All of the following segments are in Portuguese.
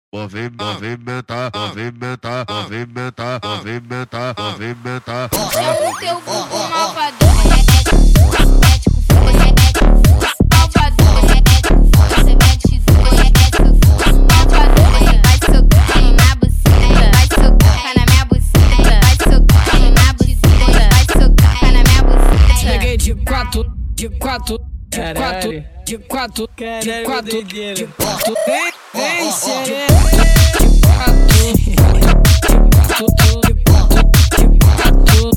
Movimenta, movimenta, movimenta, movimenta, movimenta. O teu vulgo malvador mete com força, mete com força. Malvador mete com força, mete com malvador vai socando na buceta, vai socando na minha buceta, vai socando na buceta, vai socando na minha buceta. Cheguei de quatro, de quatro, de quatro, de quatro, de quatro, de quatro. Vem xereca, de quatro, de quatro, de quatro, de quatro,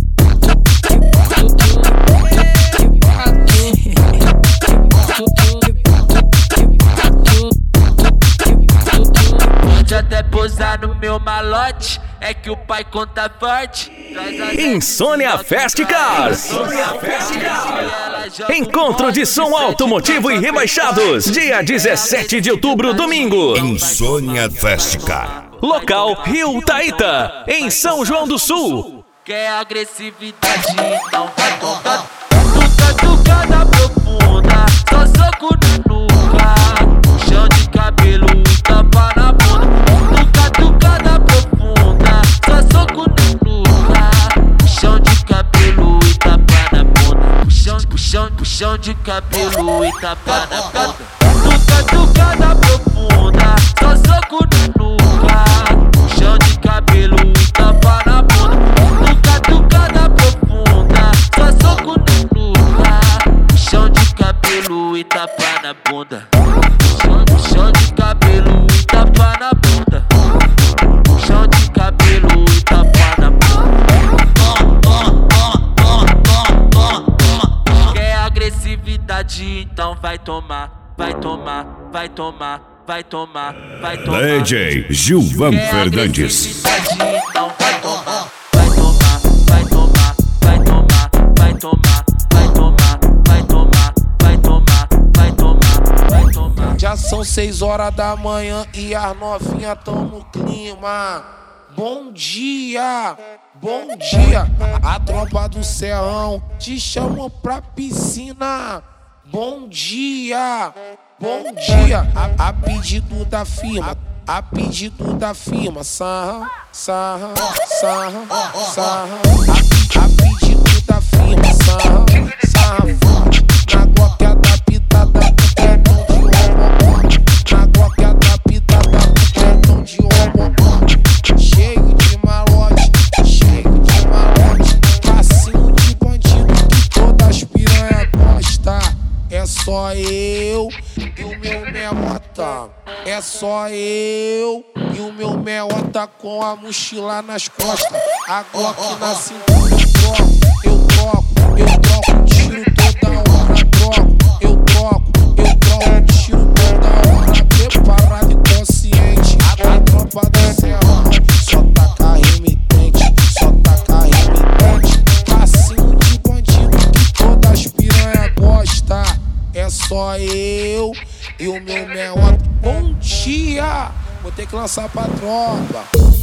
pode até posar no meu malote, é que o pai conta forte. Insônia Fast Cars. Encontro de som automotivo e rebaixados, dia 17 de outubro, domingo. Insônia Fast Car. Local Rio Taíta, em São João do Sul. Quer agressividade, então vai tomar. Tucada profunda, só soco no nuca, puxão de cabelo e tapa na bunda. Tucada profunda, só soco no nuca, puxão de cabelo e tapa na bunda. Puxão de cabelo e tapa na bunda. Tucada profunda, só soco no nuca, puxão de cabelo e tapa na bunda. Tucada profunda, só soco no nuca, puxão de cabelo e tapa na bunda. Puxão de cabelo e tapa na bunda. Puxão de cabelo e tapa na bunda. Quer agressividade, então vai tomar, vai tomar, vai tomar, vai tomar, vai tomar. DJ Gilvan Fernandes. Então vai tomar, vai tomar, vai tomar, vai tomar, vai tomar, vai tomar, vai tomar, vai tomar, vai tomar, vai tomar. Já são 6 horas da manhã e as novinhas tão no clima. Bom dia, bom dia. A tropa do Serrão te chamam pra piscina. Bom dia, bom dia. A pedido da firma, a pedido da firma. Sarra, sarra, sarra, sarra. A pedido da firma. Sarra, sarra. Na glock adaptada com tretão de robô. Na glock adaptada com tretão de robô. Cheio de malote, cheio de malote. Passinho de bandido que todas as piranha gosta. É só eu e o meu melota. É só eu e o meu melota com a mochila nas costas. A glock na cintura. Eu troco tiro toda hora. Eu troco tiro toda hora. Preparado e consciente. A tropa do Serrão só taca remitente, só taca remitente. Passinho de bandido que todas as piranha gosta. É só eu e o meu melota. Bom dia, vou ter que lançar pra tropa.